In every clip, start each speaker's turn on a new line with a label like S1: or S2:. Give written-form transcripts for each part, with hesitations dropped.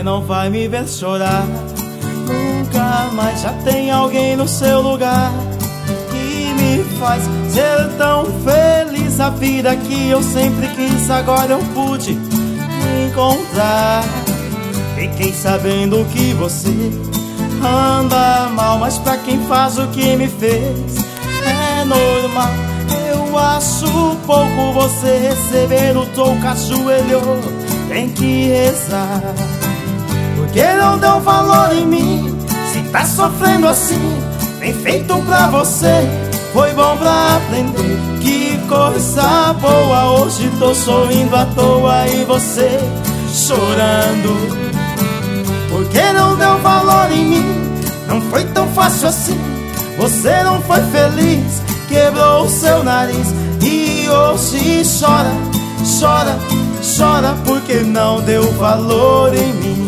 S1: Você não vai me ver chorar nunca mais. Já tem alguém no seu lugar que me faz ser tão feliz. A vida que eu sempre quis, agora eu pude encontrar. Fiquei sabendo que você anda mal, mas pra quem faz o que me fez é normal. Eu acho pouco você receber o toco, ajoelhou, tem que rezar. Porque não deu valor em mim, se tá sofrendo assim, bem feito pra você, foi bom pra aprender. Que coisa boa, hoje tô sorrindo à toa e você chorando. Porque não deu valor em mim, não foi tão fácil assim, você não foi feliz, quebrou o seu nariz e hoje chora, chora, chora porque não deu valor em mim.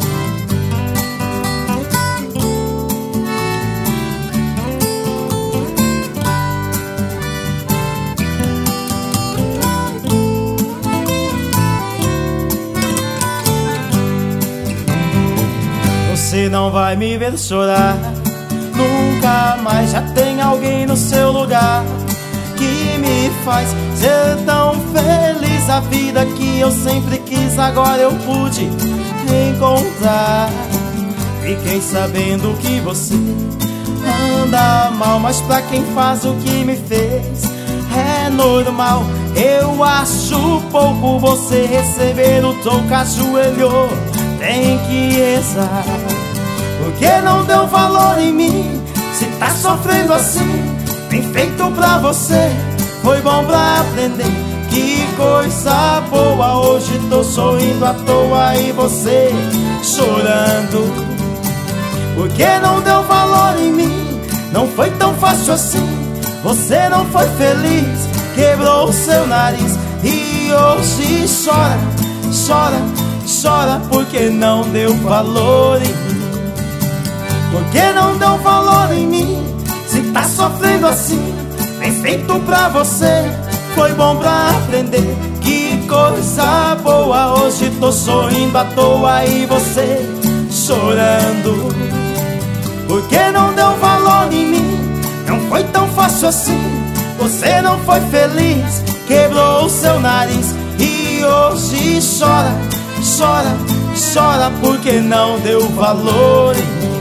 S1: Você não vai me ver chorar nunca mais. Já tem alguém no seu lugar que me faz ser tão feliz. A vida que eu sempre quis, agora eu pude encontrar. Fiquei sabendo que você anda mal, mas pra quem faz o que me fez é normal. Eu acho pouco você receber o toco, ajoelhou, tem que rezar. Porque não deu valor em mim, se tá sofrendo assim, bem feito pra você, foi bom pra aprender. Que coisa boa, hoje tô sorrindo à toa e você chorando. Porque não deu valor em mim, não foi tão fácil assim, você não foi feliz, quebrou o seu nariz e hoje chora, chora, chora porque não deu valor em mim. Porque não deu valor em mim, se tá sofrendo assim, bem feito pra você, foi bom pra aprender. Que coisa boa, hoje tô sorrindo à toa e você chorando. Porque não deu valor em mim, não foi tão fácil assim, você não foi feliz, quebrou o seu nariz e hoje chora, chora, chora porque não deu valor em mim.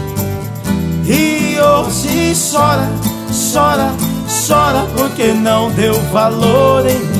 S1: E hoje chora, chora, chora porque não deu valor em mim.